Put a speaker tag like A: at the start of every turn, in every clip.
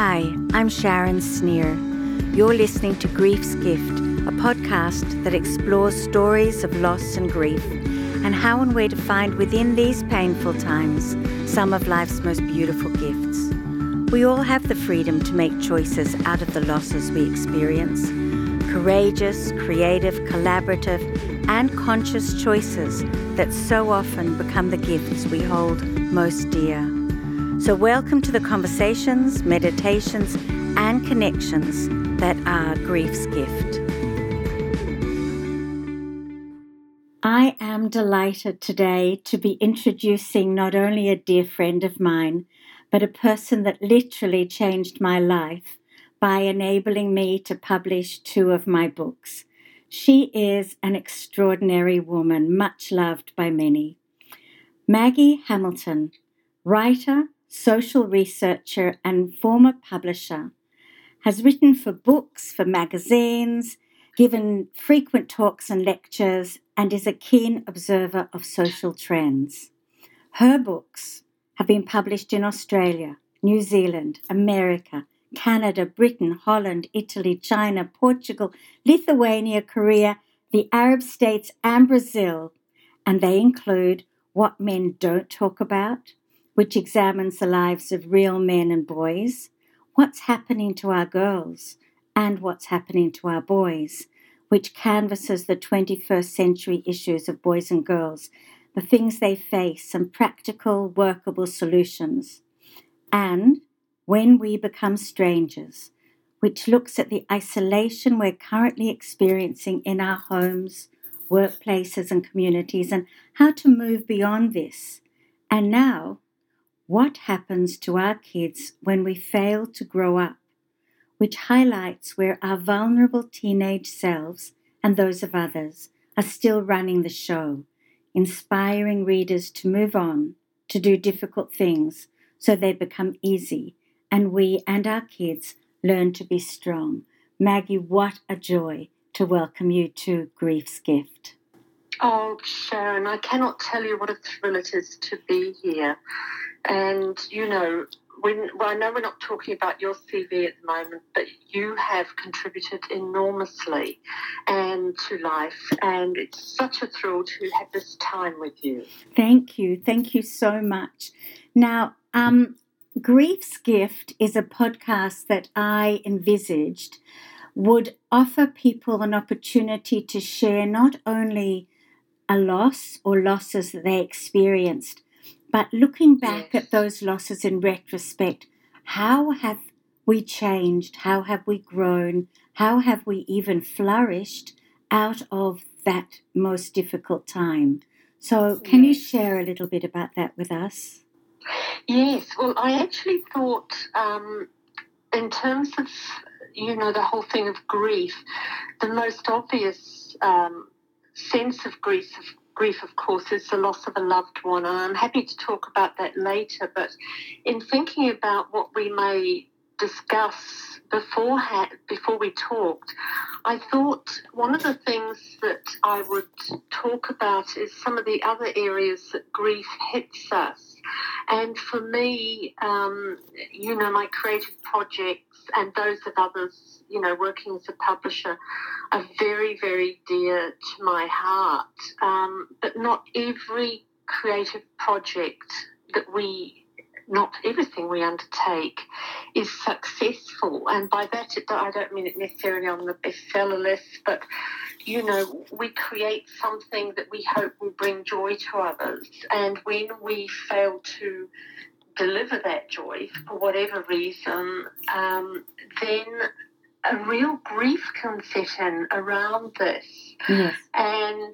A: Hi, I'm Sharon Sneer. You're listening to Grief's Gift, a podcast that explores stories of loss and grief and how and where to find within these painful times some of life's most beautiful gifts. We all have the freedom to make choices out of the losses we experience. Courageous, creative, collaborative, and conscious choices that so often become the gifts we hold most dear. So welcome to the conversations, meditations, and connections that are Grief's Gift. I am delighted today to be introducing not only a dear friend of mine, but a person that literally changed my life by enabling me to publish 2 of my books. She is an extraordinary woman, much loved by many. Maggie Hamilton, writer, social researcher, and former publisher, has written for books, for magazines, given frequent talks and lectures, and is a keen observer of social trends. Her books have been published in Australia, New Zealand, America, Canada, Britain, Holland, Italy, China, Portugal, Lithuania, Korea, the Arab states, and Brazil, and they include What Men Don't Talk About, which examines the lives of real men and boys, What's Happening to Our Girls, and What's Happening to Our Boys, which canvasses the 21st century issues of boys and girls, the things they face, and practical, workable solutions. And When We Become Strangers, which looks at the isolation we're currently experiencing in our homes, workplaces, and communities, and how to move beyond this. And now, what happens to our kids when we fail to grow up, which highlights where our vulnerable teenage selves and those of others are still running the show, inspiring readers to move on, to do difficult things so they become easy, and we and our kids learn to be strong. Maggie, what a joy to welcome you to Grief's Gift.
B: Oh, Sharon, I cannot tell you what a thrill it is to be here. And, I know we're not talking about your CV at the moment, but you have contributed enormously to life, and it's such a thrill to have this time with you.
A: Thank you. Thank you so much. Now, Grief's Gift is a podcast that I envisaged would offer people an opportunity to share not only a loss or losses that they experienced, but looking back at those losses in retrospect, how have we changed? How have we grown? How have we even flourished out of that most difficult time? So can you share a little bit about that with us?
B: Yes, well, I actually thought in terms of, the whole thing of grief, the most obvious sense of grief, of course, is the loss of a loved one. And I'm happy to talk about that later. But in thinking about what we may discuss before we talked, I thought one of the things that I would talk about is some of the other areas that grief hits us. And for me, my creative projects and those of others, working as a publisher, are very, very dear to my heart. But not every creative project not everything we undertake is successful. And by that, I don't mean it necessarily on the bestseller list, but, we create something that we hope will bring joy to others. And when we fail to deliver that joy for whatever reason, then a real grief can set in around this.
A: Yes.
B: And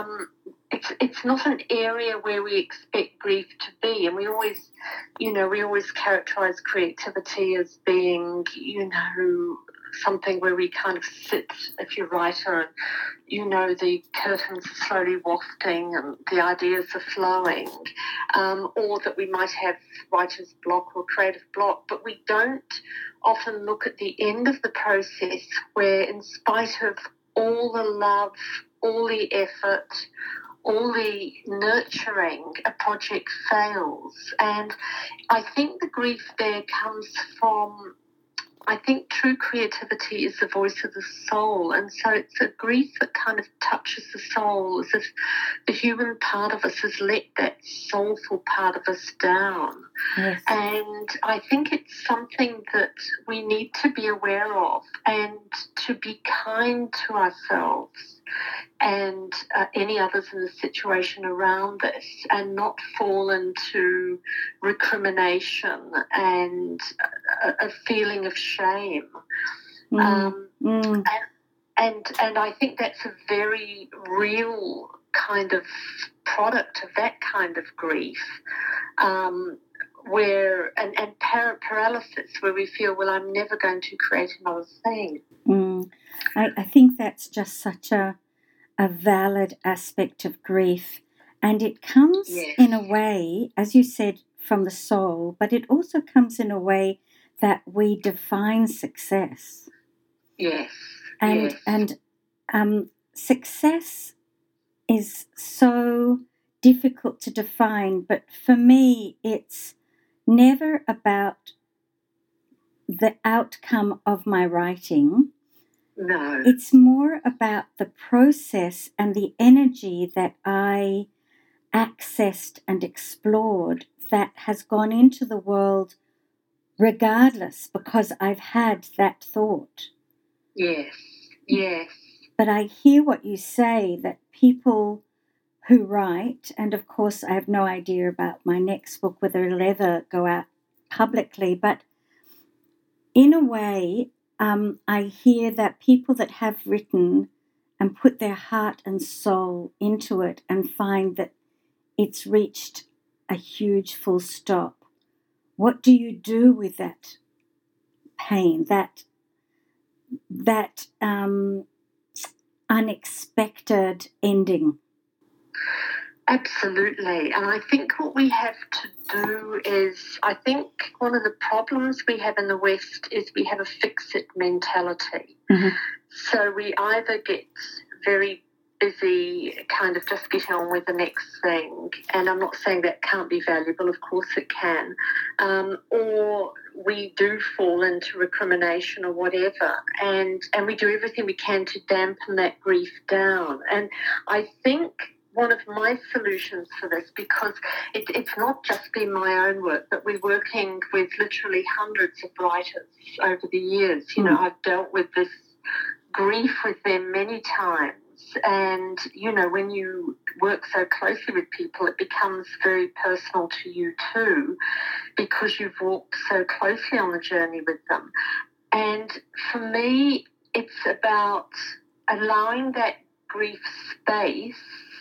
B: it's not an area where we expect grief to be. And we always characterize creativity as being, something where we kind of sit, if you're a writer, and, the curtains are slowly wafting and the ideas are flowing, or that we might have writer's block or creative block, but we don't often look at the end of the process where, in spite of all the love, all the effort, all the nurturing, a project fails. And I think the grief there comes from I think true creativity is the voice of the soul. And so it's a grief that kind of touches the soul, as if the human part of us has let that soulful part of us down.
A: Yes.
B: And I think it's something that we need to be aware of and to be kind to ourselves and any others in the situation around us, and not fall into recrimination and a feeling of shame. And I think that's a very real kind of product of that kind of grief, where and paralysis, where we feel, well, I'm never going to create another thing.
A: I think that's just such a valid aspect of grief, and it comes in a way, as you said, from the soul, but it also comes in a way that we define success.
B: Yes.
A: And success is so difficult to define, but for me, it's never about the outcome of my writing.
B: No.
A: It's more about the process and the energy that I accessed and explored that has gone into the world regardless, because I've had that thought.
B: Yes.
A: But I hear what you say, that people who write, and of course I have no idea about my next book, whether it'll ever go out publicly, but in a way, I hear that people that have written and put their heart and soul into it and find that it's reached a huge full stop. What do you do with that pain, that unexpected ending?
B: Absolutely. And I think what we have to do is, I think one of the problems we have in the West is we have a fix-it mentality.
A: Mm-hmm.
B: So we either get very busy, kind of just getting on with the next thing, and I'm not saying that can't be valuable, of course it can, or we do fall into recrimination or whatever, and we do everything we can to dampen that grief down. And I think one of my solutions for this, because it's not just been my own work, but we're working with literally hundreds of writers over the years. You know, I've dealt with this grief with them many times. And, you know, when you work so closely with people, it becomes very personal to you too, because you've walked so closely on the journey with them. And for me, it's about allowing that grief space,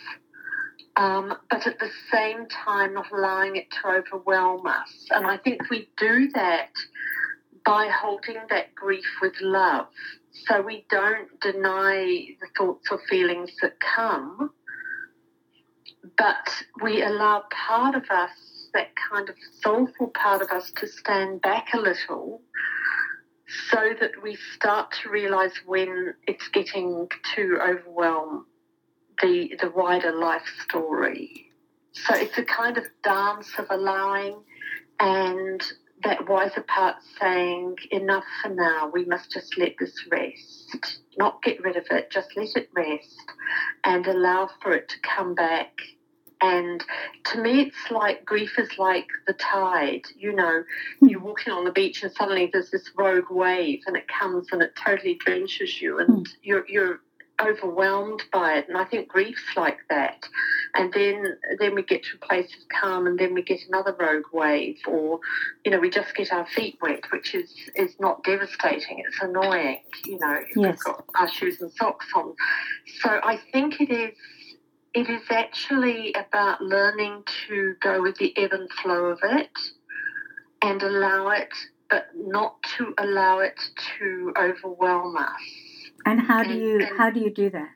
B: but at the same time not allowing it to overwhelm us. And I think we do that by holding that grief with love. So we don't deny the thoughts or feelings that come, but we allow part of us, that kind of soulful part of us, to stand back a little, so that we start to realise when it's getting to overwhelm the wider life story. So it's a kind of dance of allowing, and that wiser part saying, enough for now, we must just let this rest. Not get rid of it, just let it rest and allow for it to come back. And to me, it's like, grief is like the tide. You know, you're walking on the beach and suddenly there's this rogue wave and it comes and it totally drenches you, and you're overwhelmed by it. And I think grief's like that. And then we get to a place of calm, and then we get another rogue wave, or, you know, we just get our feet wet, which is not devastating. It's annoying, you know, if we've got our shoes and socks on. So I think it is actually about learning to go with the ebb and flow of it and allow it, but not to allow it to overwhelm us.
A: And how do you do that?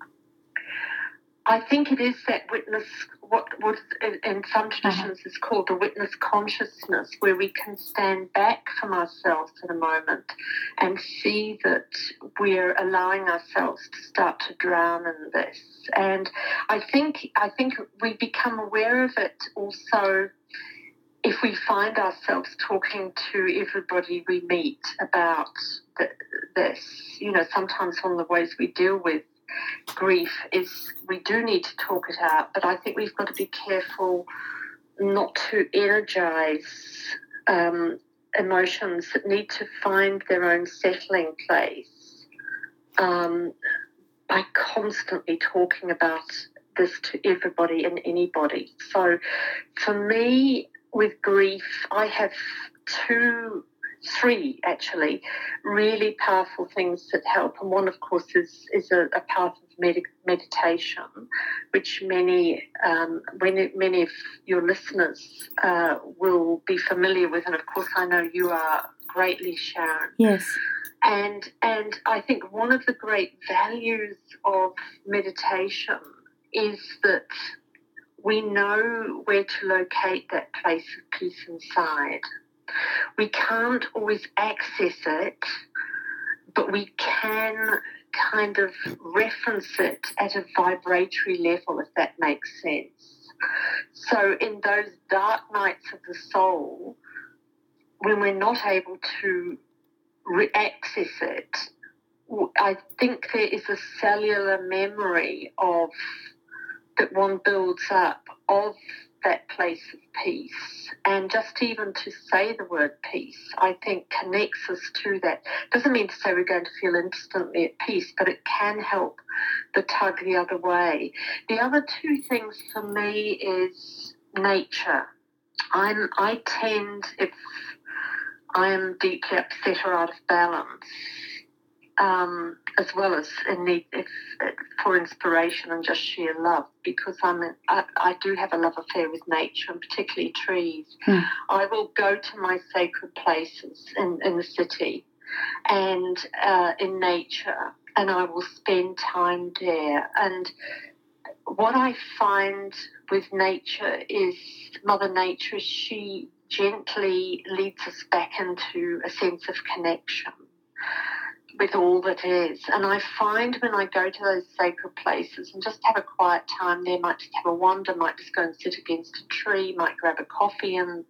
B: I think it is that witness, what in some traditions is called the witness consciousness, where we can stand back from ourselves in a moment and see that we're allowing ourselves to start to drown in this. And I think we become aware of it also if we find ourselves talking to everybody we meet about this, sometimes one of the ways we deal with grief is we do need to talk it out, but I think we've got to be careful not to energize emotions that need to find their own settling place by constantly talking about this to everybody and anybody. So for me, with grief, I have three actually really powerful things that help, and one of course is a path of meditation, which many of your listeners will be familiar with, and of course I know you are greatly, Sharon.
A: Yes.
B: And I think one of the great values of meditation is that we know where to locate that place of peace inside. We can't always access it, but we can kind of reference it at a vibratory level, if that makes sense. So in those dark nights of the soul, when we're not able to access it, I think there is a cellular memory that one builds up of that place of peace. And just even to say the word peace, I think connects us to that. Doesn't mean to say we're going to feel instantly at peace, but it can help the tug the other way. The other two things for me is nature. I tend, if I am deeply upset or out of balance, as well as in need for inspiration and just sheer love, because I do have a love affair with nature, and particularly trees. I will go to my sacred places in the city and in nature, and I will spend time there. And what I find with nature is Mother Nature, she gently leads us back into a sense of connection with all that is. And I find when I go to those sacred places and just have a quiet time there, might just have a wander, might just go and sit against a tree, might grab a coffee and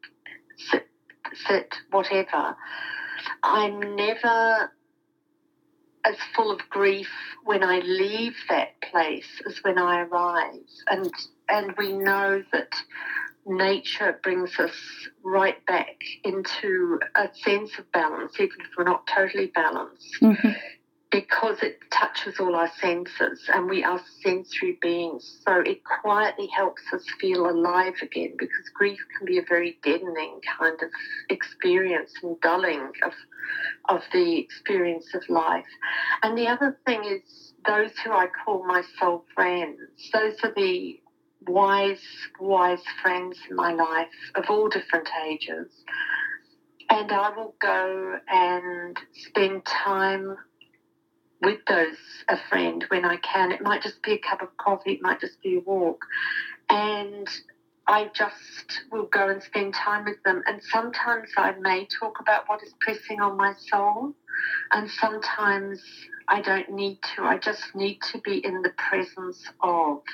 B: sit, whatever, I'm never as full of grief when I leave that place as when I arrive. And we know that nature brings us right back into a sense of balance, even if we're not totally balanced, because it touches all our senses, and we are sensory beings. So it quietly helps us feel alive again, because grief can be a very deadening kind of experience and dulling of the experience of life. And the other thing is those who I call my soul friends. Those are the wise friends in my life of all different ages, and I will go and spend time with a friend when I can. It might just be a cup of coffee, it might just be a walk, and I just will go and spend time with them. And sometimes I may talk about what is pressing on my soul, and sometimes I don't need to. I just need to be in the presence of.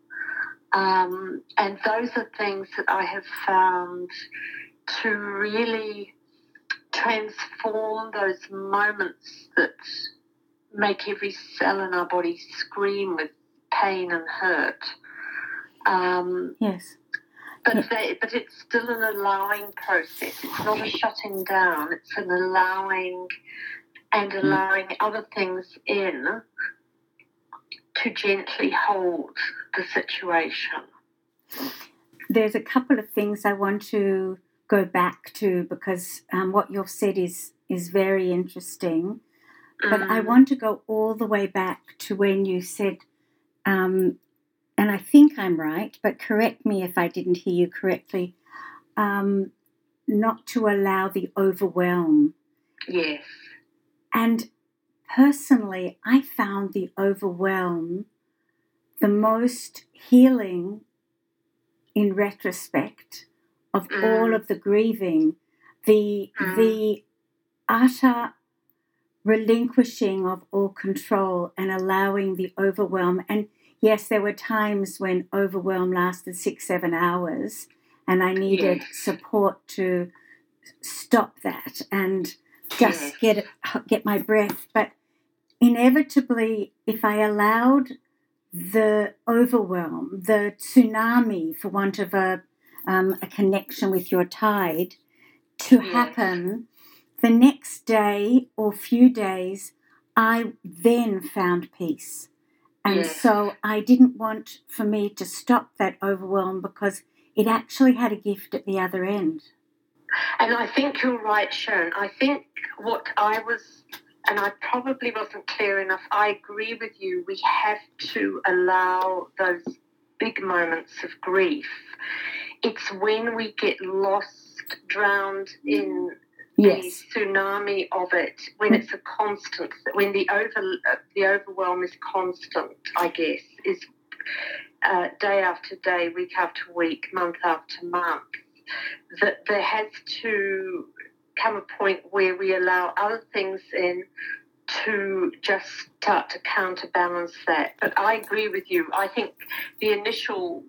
B: And those are things that I have found to really transform those moments that make every cell in our body scream with pain and hurt.
A: Yes.
B: But it's still an allowing process. It's not a shutting down. It's an allowing and allowing other things in to gently hold the situation.
A: There's a couple of things I want to go back to, because what you've said is very interesting. But I want to go all the way back to when you said, and I think I'm right, but correct me if I didn't hear you correctly, not to allow the overwhelm.
B: Yes.
A: And personally, I found the overwhelm the most healing in retrospect of all of the grieving, the utter relinquishing of all control and allowing the overwhelm. And yes, there were times when overwhelm lasted 6-7 hours and I needed support to stop that and just get my breath. But inevitably, if I allowed the overwhelm, the tsunami, for want of a connection with your tide, to happen, the next day or few days, I then found peace. And so I didn't want for me to stop that overwhelm, because it actually had a gift at the other end.
B: And I think you're right, Sharon. I think what I was, and I probably wasn't clear enough, I agree with you. We have to allow those big moments of grief. It's when we get lost, drowned in the tsunami of it, when it's a constant, when the overwhelm is constant, I guess, is day after day, week after week, month after month, that there has to come a point where we allow other things in to just start to counterbalance that. But I agree with you. I think the initial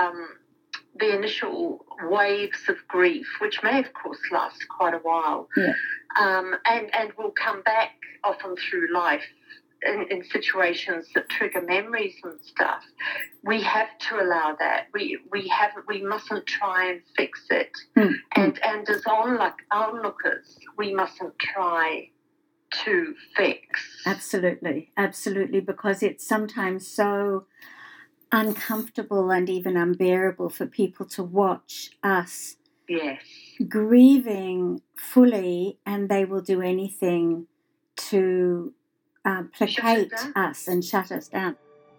B: waves of grief, which may of course last quite a while, and will come back often through life in situations that trigger memories and stuff. We have to allow that. We mustn't try and fix it. And as onlookers, we mustn't try to fix.
A: Absolutely, because it's sometimes so uncomfortable and even unbearable for people to watch us grieving fully, and they will do anything to placate us and shut us down.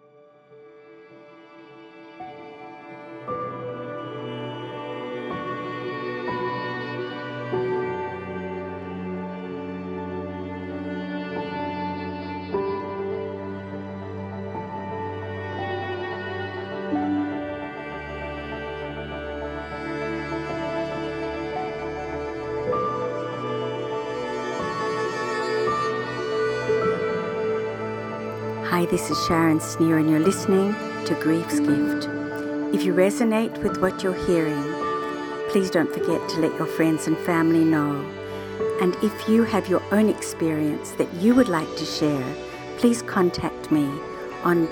A: Hi, this is Sharon Sneer, and you're listening to Grief's Gift. If you resonate with what you're hearing, please don't forget to let your friends and family know. And if you have your own experience that you would like to share, please contact me on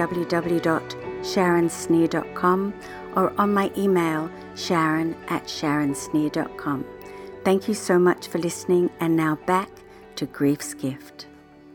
A: www.sharonsneer.com or on my email sharon@sharonsneer.com. Thank you so much for listening, and now back to Grief's Gift.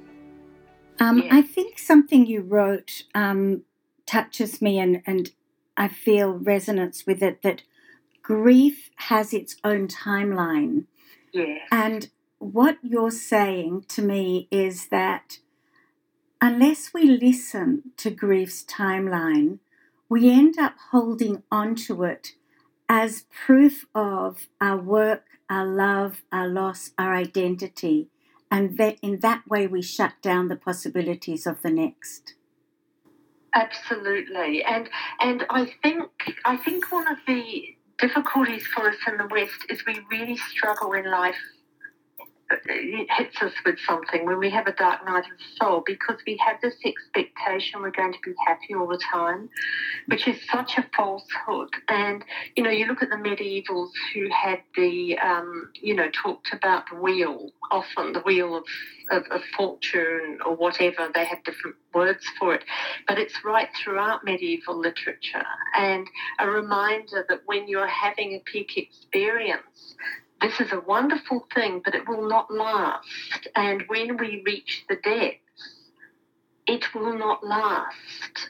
A: I think something you wrote touches me, and I feel resonance with it, that grief has its own timeline. And what you're saying to me is that unless we listen to grief's timeline, we end up holding onto it as proof of our work, our love, our loss, our identity. And that in that way, we shut down the possibilities of the next.
B: Absolutely, and I think one of the difficulties for us in the West is we really struggle in life. It hits us with something when we have a dark night of the soul, because we have this expectation we're going to be happy all the time, which is such a falsehood. And, you look at the medievals who had the, talked about the wheel, often the wheel of fortune or whatever. They have different words for it. But it's right throughout medieval literature, and a reminder that when you're having a peak experience, this is a wonderful thing, but it will not last. And when we reach the depths, it will not last.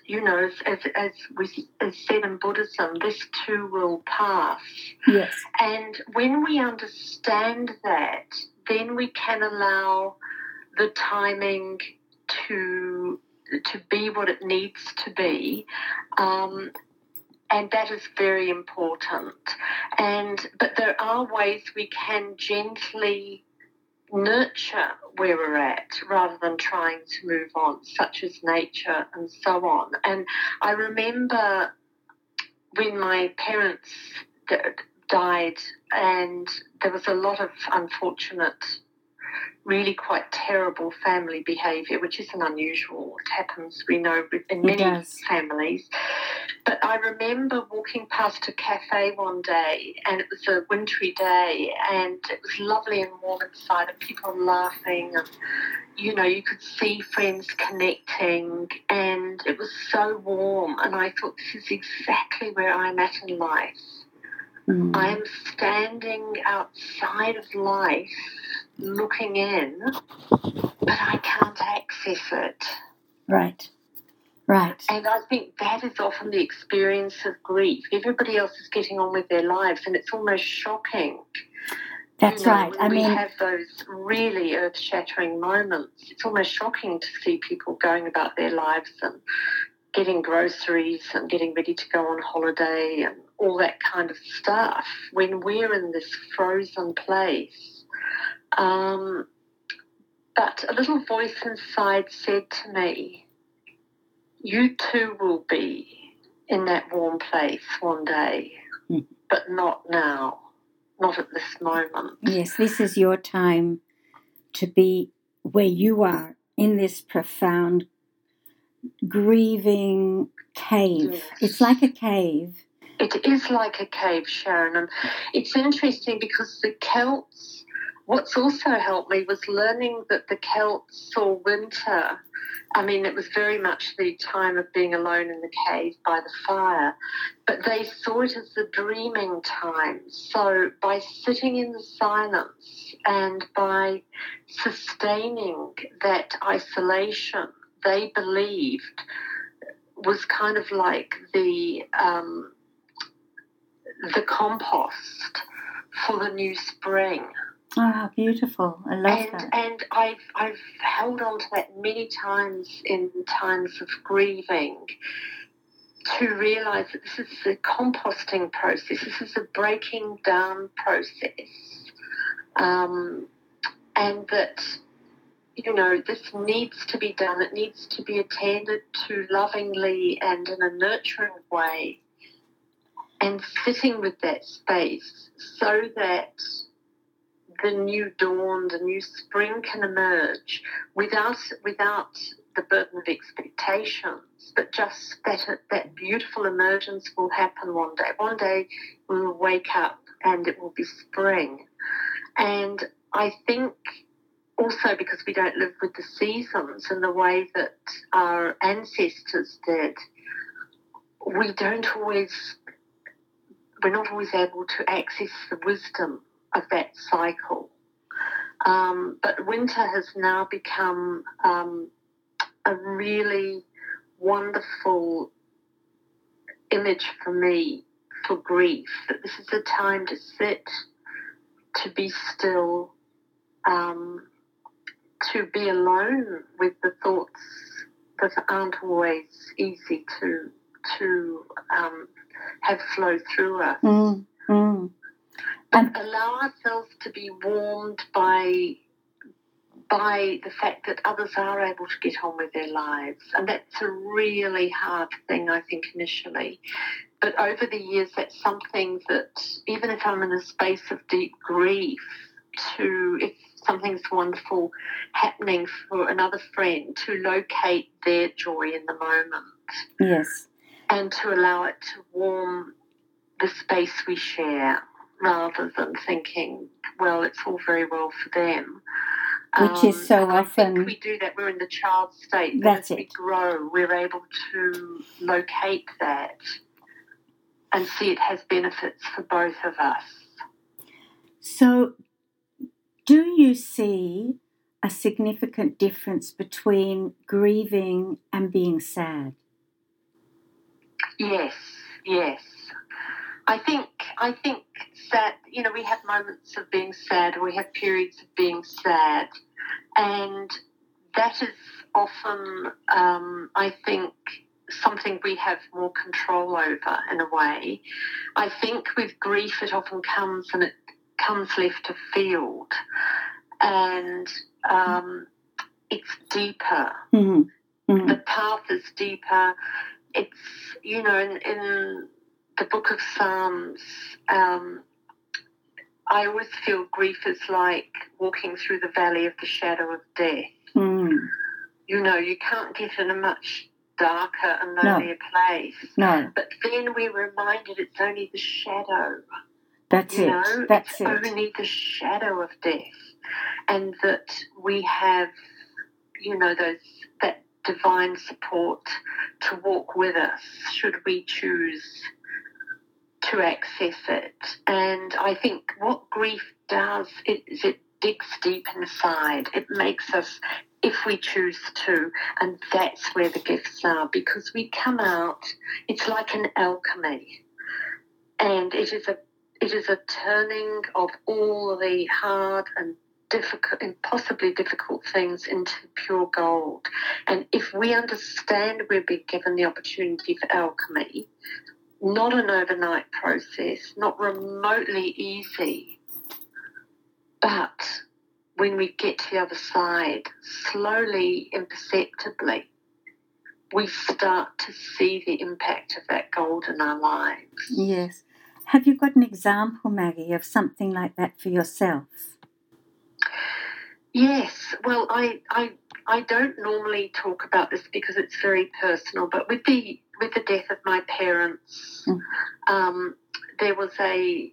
B: As said in Buddhism, this too will pass.
A: Yes.
B: And when we understand that, then we can allow the timing to be what it needs to be. And that is very important. But there are ways we can gently nurture where we're at rather than trying to move on, such as nature and so on. And I remember when my parents died, and there was a lot of unfortunate really quite terrible family behaviour, which isn't unusual. It happens, we know, in many families. But I remember walking past a cafe one day, and it was a wintry day, and it was lovely and warm inside, and people laughing, and, you know, you could see friends connecting, and it was so warm, and I thought, this is exactly where I'm at in life. I am standing outside of life, looking in, but I can't access it.
A: Right.
B: And I think that is often the experience of grief. Everybody else is getting on with their lives, and it's almost shocking.
A: That's right.
B: When we have those really earth-shattering moments, it's almost shocking to see people going about their lives and getting groceries and getting ready to go on holiday and all that kind of stuff when we're in this frozen place. But a little voice inside said to me, you too will be in that warm place one day, but not now, not at this moment.
A: Yes, this is your time to be where you are in this profound grieving cave. Yes. It's like a cave.
B: It is like a cave, Sharon. And it's interesting because the Celts, what's also helped me was learning that the Celts saw winter. I mean, it was very much the time of being alone in the cave by the fire, but they saw it as the dreaming time. So by sitting in the silence and by sustaining that isolation, they believed was kind of like the compost for the new spring.
A: Ah, beautiful. I love that.
B: And I've held on to that many times in times of grieving to realise that this is a composting process. This is a breaking down process. And that, you know, this needs to be done. It needs to be attended to lovingly and in a nurturing way, and sitting with that space so that the new dawn, the new spring can emerge without the burden of expectations, but just that beautiful emergence will happen one day. One day we will wake up and it will be spring. And I think also because we don't live with the seasons in the way that our ancestors did, we're not always able to access the wisdom of that cycle. But winter has now become a really wonderful image for me for grief, that this is a time to sit, to be still, to be alone with the thoughts that aren't always easy to have flow through us. But allow ourselves to be warmed by the fact that others are able to get on with their lives. And that's a really hard thing, I think, initially. But over the years, that's something that, even if I'm in a space of deep grief, if something's wonderful happening for another friend, to locate their joy in the moment.
A: Yes.
B: And to allow it to warm the space we share, rather than thinking, well, it's all very well for them.
A: Which is so often...
B: I think we do that. We're in the child state.
A: That's
B: as we grow, we're able to locate that and see it has benefits for both of us.
A: So do you see a significant difference between grieving and being sad?
B: Yes. I think that, you know, we have moments of being sad, or we have periods of being sad, and that is often, I think, something we have more control over in a way. I think with grief it often comes, and it comes left of field, and it's deeper. The path is deeper. It's, you know, in the book of Psalms, I always feel grief is like walking through the valley of the shadow of death. You know, you can't get in a much darker and lonelier place.
A: No.
B: But then we're reminded it's only the shadow.
A: That's
B: you
A: it.
B: know,
A: That's
B: it's
A: it.
B: only the shadow of death. And that we have, you know, that divine support to walk with us should we choose to access it. And I think what grief does is it digs deep inside. It makes us, if we choose to, and that's where the gifts are, because we come out, it's like an alchemy, and it is a turning of all the hard and difficult, impossibly difficult things into pure gold. And if we understand we've been given the opportunity for alchemy, not an overnight process, not remotely easy, but when we get to the other side, slowly, imperceptibly, we start to see the impact of that gold in our lives.
A: Yes. Have you got an example, Maggie, of something like that for yourself?
B: Yes. Well, I don't normally talk about this because it's very personal, but with the death of my parents, there was a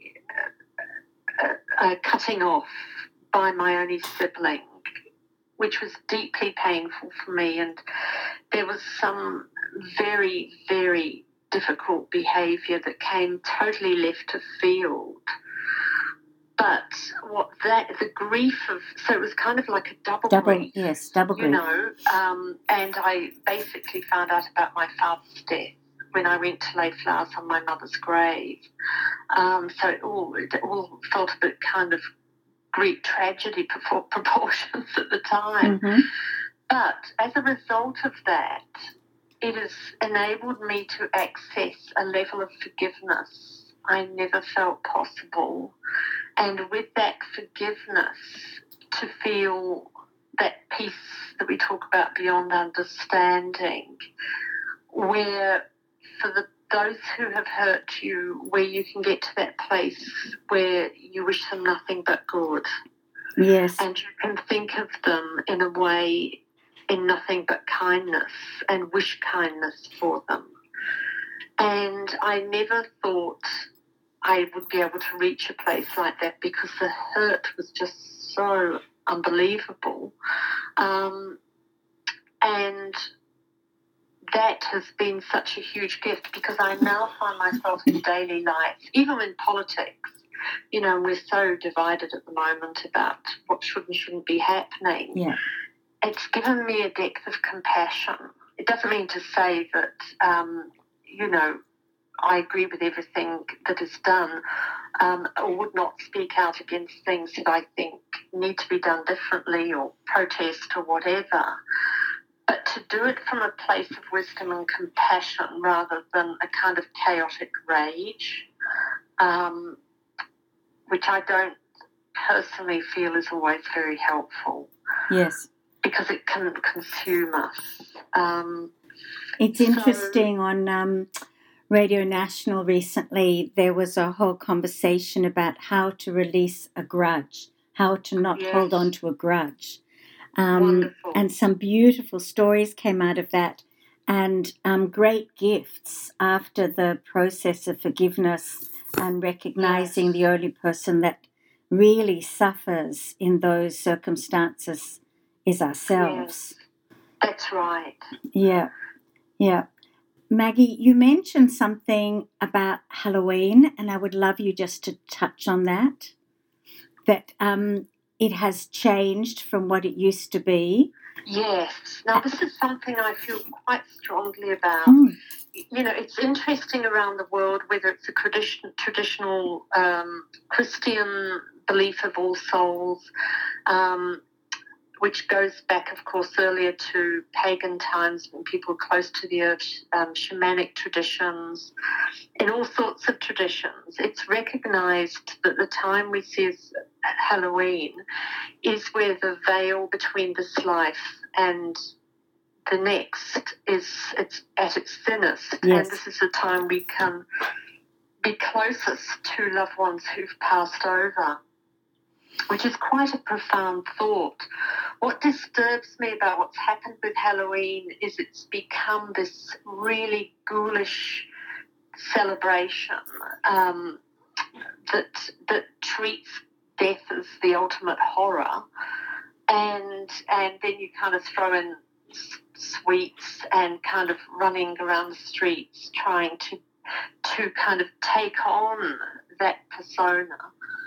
B: cutting off by my only sibling, which was deeply painful for me, and there was some very, very difficult behaviour that came totally left of field. But the grief of, so it was kind of like a double grief.
A: Yes, double grief.
B: You know, and I basically found out about my father's death when I went to lay flowers on my mother's grave. So it all felt a bit kind of Greek tragedy proportions at the time.
A: Mm-hmm.
B: But as a result of that, it has enabled me to access a level of forgiveness I never felt possible. And with that forgiveness, to feel that peace that we talk about beyond understanding, where for those who have hurt you, where you can get to that place where you wish them nothing but good.
A: Yes.
B: And you can think of them in a way, in nothing but kindness, and wish kindness for them. And I never thought I would be able to reach a place like that because the hurt was just so unbelievable. And that has been such a huge gift because I now find myself in daily life, even in politics, you know, we're so divided at the moment about what should and shouldn't be happening.
A: Yeah.
B: It's given me a depth of compassion. It doesn't mean to say that, you know, I agree with everything that is done, or would not speak out against things that I think need to be done differently or protest or whatever. But to do it from a place of wisdom and compassion rather than a kind of chaotic rage, which I don't personally feel is always very helpful.
A: Yes.
B: Because it can consume us.
A: It's interesting on Radio National recently, there was a whole conversation about how to release a grudge, how to not hold on to a grudge.
B: Wonderful.
A: And some beautiful stories came out of that, and great gifts after the process of forgiveness and recognizing the only person that really suffers in those circumstances is ourselves.
B: Yes, that's right.
A: Yeah. Maggie, you mentioned something about Halloween, and I would love you just to touch on that it has changed from what it used to be.
B: Yes. Now, this is something I feel quite strongly about. You know, it's interesting around the world, whether it's a traditional Christian belief of All Souls, which goes back, of course, earlier to pagan times when people were close to the earth, shamanic traditions, in all sorts of traditions. It's recognised that the time we see as Halloween is where the veil between this life and the next it's at its thinnest.
A: Yes.
B: And this is the time we can be closest to loved ones who've passed over. which is quite a profound thought. What disturbs me about what's happened with Halloween is it's become this really ghoulish celebration that treats death as the ultimate horror, and then you kind of throw in sweets and kind of running around the streets trying to kind of take on that persona.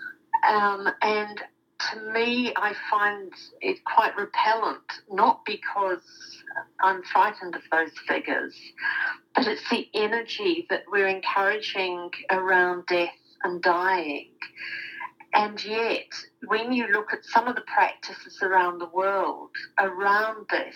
B: And to me, I find it quite repellent, not because I'm frightened of those figures, but it's the energy that we're encouraging around death and dying. And yet, when you look at some of the practices around the world around this,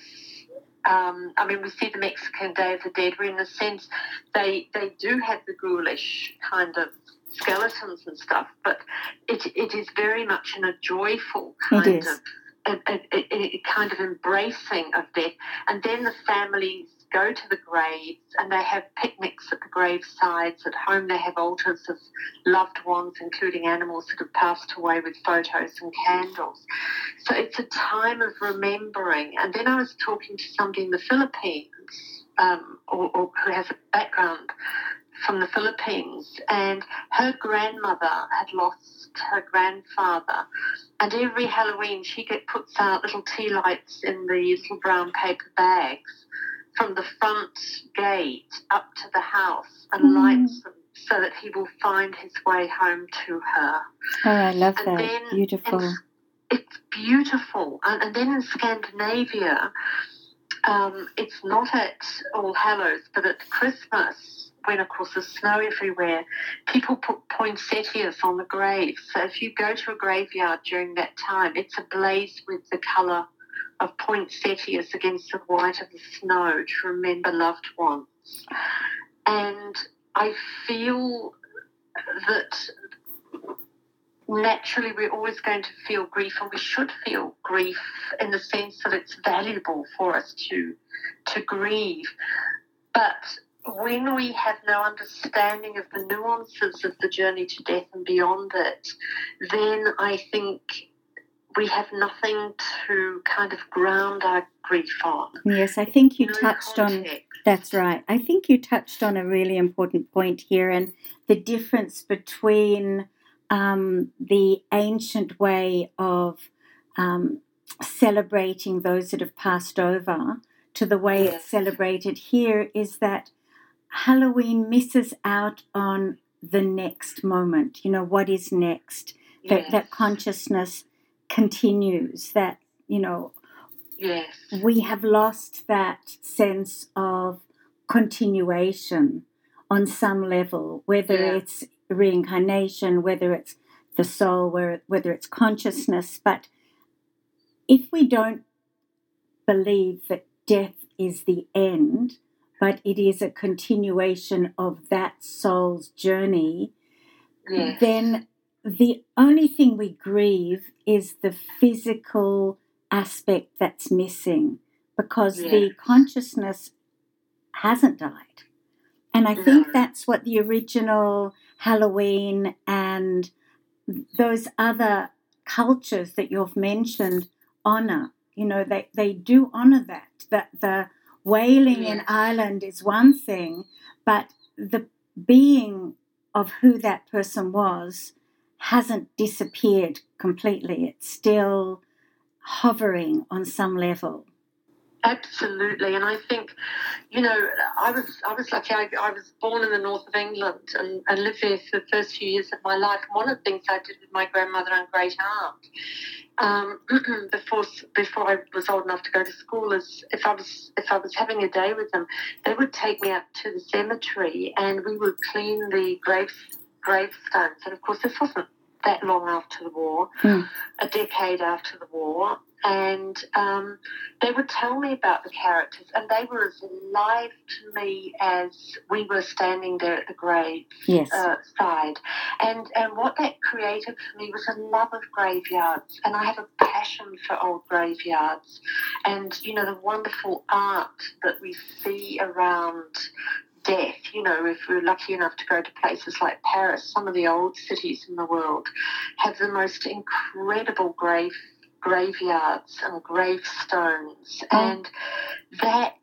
B: I mean, we see the Mexican Day of the Dead, where in a sense they do have the ghoulish kind of skeletons and stuff, but it is very much in a joyful kind of a kind of embracing of death. And then the families go to the graves and they have picnics at the gravesides. At home they have altars of loved ones, including animals that have passed away, with photos and candles. So it's a time of remembering. And then I was talking to somebody in the Philippines, or who has a background from the Philippines, and her grandmother had lost her grandfather, and every Halloween she puts out little tea lights in the little brown paper bags from the front gate up to the house, and lights them so that he will find his way home to her.
A: Oh, I love
B: and
A: that.
B: Then
A: beautiful.
B: It's beautiful. And then in Scandinavia, it's not at All Hallows, but at Christmas, when, of course, there's snow everywhere, people put poinsettias on the graves. So if you go to a graveyard during that time, it's ablaze with the colour of poinsettias against the white of the snow to remember loved ones. And I feel that naturally we're always going to feel grief, and we should feel grief in the sense that it's valuable for us to grieve. But when we have no understanding of the nuances of the journey to death and beyond it, then I think we have nothing to kind of ground our grief on.
A: Yes, I think you touched on, that's right. I think you touched on a really important point here, and the difference between the ancient way of celebrating those that have passed over to the way it's celebrated here is that Halloween misses out on the next moment. What is next? That consciousness continues, that, we have lost that sense of continuation on some level, whether it's reincarnation, whether it's the soul, whether it's consciousness. But if we don't believe that death is the end, but it is a continuation of that soul's journey, then the only thing we grieve is the physical aspect that's missing, because the consciousness hasn't died. And I think that's what the original Halloween and those other cultures that you've mentioned honor. They do honor that the wailing in Ireland is one thing, but the being of who that person was hasn't disappeared completely. It's still hovering on some level.
B: Absolutely, and I think, I was lucky. I was born in the north of England and lived there for the first few years of my life. And one of the things I did with my grandmother and great aunt before I was old enough to go to school is if I was having a day with them, they would take me up to the cemetery and we would clean the gravestones. And of course, this wasn't that long after the war, a decade after the war. And they would tell me about the characters, and they were as alive to me as we were standing there at the grave side. And what that created for me was a love of graveyards, and I have a passion for old graveyards. And, the wonderful art that we see around death. You know, if we're lucky enough to go to places like Paris, some of the old cities in the world have the most incredible graveyards and gravestones, and that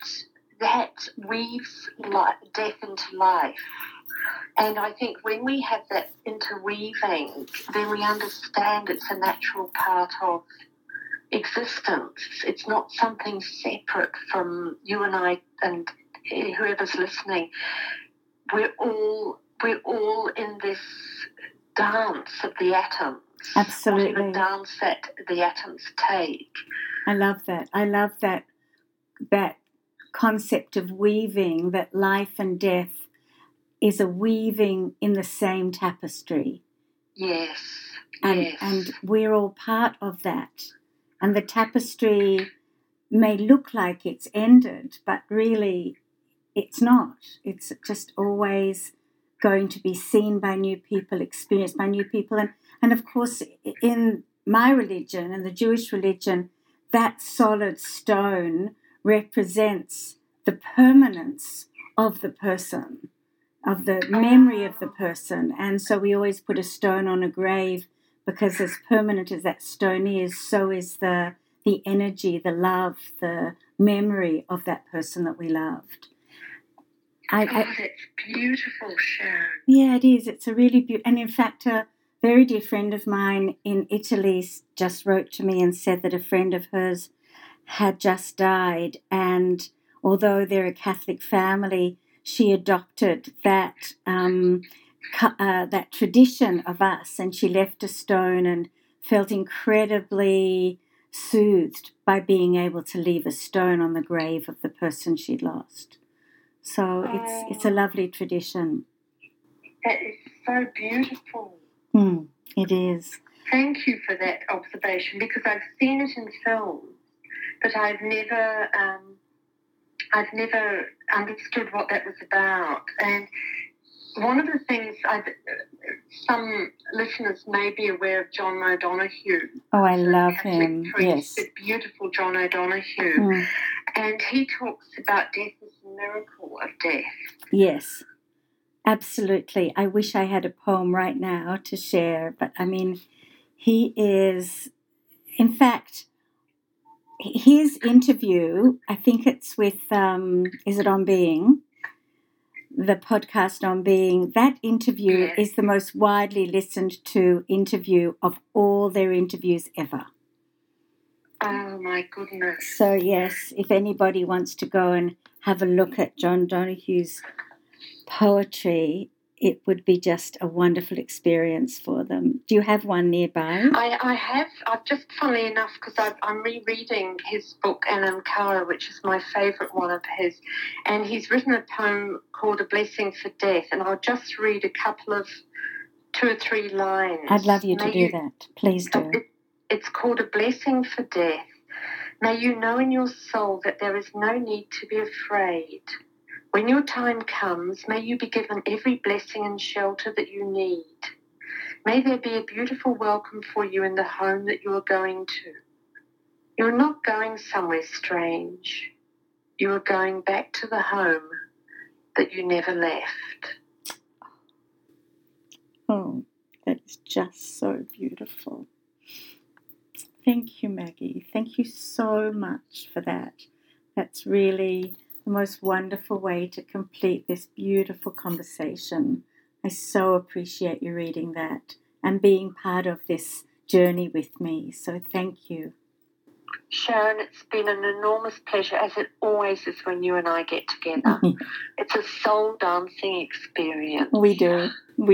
B: weaves death into life. And I think when we have that interweaving, then we understand it's a natural part of existence. It's not something separate from you and I and whoever's listening. We're all in this dance of the atoms.
A: Absolutely.
B: Whatever dance that the atoms take.
A: I love that. I love that concept of weaving, that life and death is a weaving in the same tapestry.
B: Yes.
A: And we're all part of that. And the tapestry may look like it's ended, but really it's not. It's just always going to be seen by new people, experienced by new people. And of course, in my religion and the Jewish religion, that solid stone represents the permanence of the person, of the memory of the person. And so we always put a stone on a grave, because as permanent as that stone is, so is the energy, the love, the memory of that person that we loved.
B: It's beautiful, Sharon.
A: Yeah, it is. It's a really beautiful. And in fact, a very dear friend of mine in Italy just wrote to me and said that a friend of hers had just died. And although they're a Catholic family, she adopted that that tradition of us, and she left a stone and felt incredibly soothed by being able to leave a stone on the grave of the person she'd lost. So it's a lovely tradition.
B: That is so beautiful.
A: It is.
B: Thank you for that observation, because I've seen it in film, but I've never understood what that was about. And one of the things, some listeners may be aware of John O'Donoghue.
A: Oh, I love him. Yes.
B: The beautiful John O'Donoghue. And he talks about death as a miracle of death.
A: Yes, absolutely. I wish I had a poem right now to share, but I mean, he is, in fact, his interview, I think it's with, is it On Being? The podcast On Being, that interview is the most widely listened to interview of all their interviews ever.
B: Oh, my goodness.
A: So, yes, if anybody wants to go and have a look at John Donoghue's poetry, it would be just a wonderful experience for them. Do you have one nearby?
B: I have. I've just, funnily enough, because I'm rereading his book, Anam which is my favourite one of his, and he's written a poem called A Blessing for Death, and I'll just read a couple of 2 or 3 lines.
A: I'd love you to do that. Please do.
B: It's called A Blessing for Death. May you know in your soul that there is no need to be afraid. When your time comes, may you be given every blessing and shelter that you need. May there be a beautiful welcome for you in the home that you are going to. You are not going somewhere strange. You are going back to the home that you never left.
A: Oh, that is just so beautiful. Thank you, Maggie. Thank you so much for that. That's really the most wonderful way to complete this beautiful conversation. I so appreciate you reading that and being part of this journey with me. So thank you.
B: Sharon, it's been an enormous pleasure, as it always is when you and I get together. It's a soul dancing experience.
A: We do.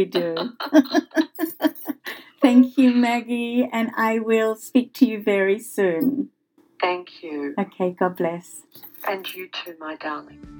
A: Thank you, Maggie, and I will speak to you very soon.
B: Thank you.
A: Okay, God bless.
B: And you too, my darling.